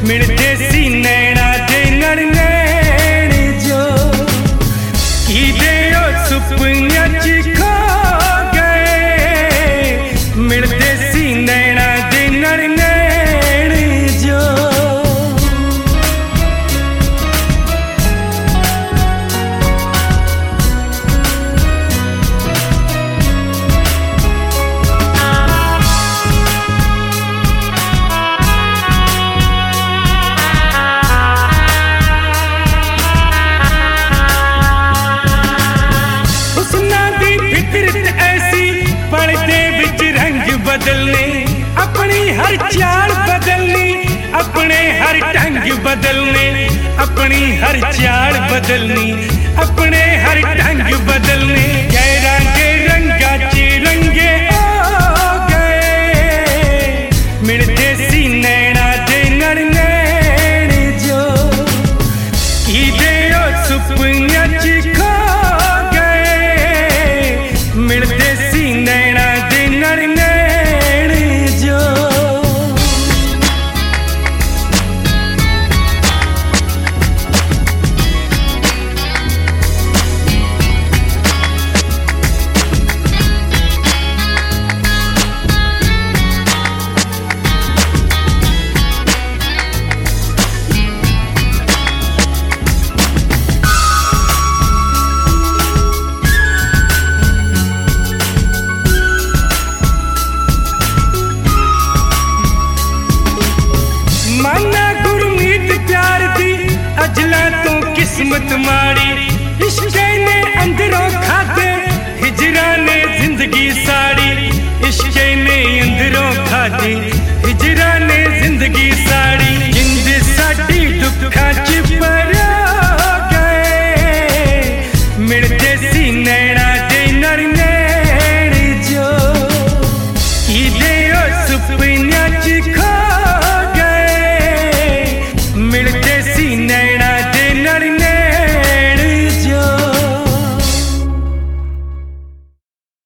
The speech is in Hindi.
मिलते सी नैना दे नड़ नैन जो की दे ओ सुपनिया च खो गए। मिलते सी नैना दे नड़ नैन जो बदलने अपनी हर चाल बदलनी, अपने हर ढंग बदलने, अपनी हर चाल बदलनी, अपने हर ढंग बदलने। गैरा के रंगा च रंगे हो गए। मिलते सी नैना दे नड़ नैन जो की दे ओ सुपनिया च खो गए। मिलते सी नैना दे नड़ नैन अजला तो किस्मत माड़ी। इश्क ने अंदरों खाते हिजरा ने जिंदगी साड़ी। इश्क ने अंदरों खाते हिजरा ने जिंदगी साड़ी।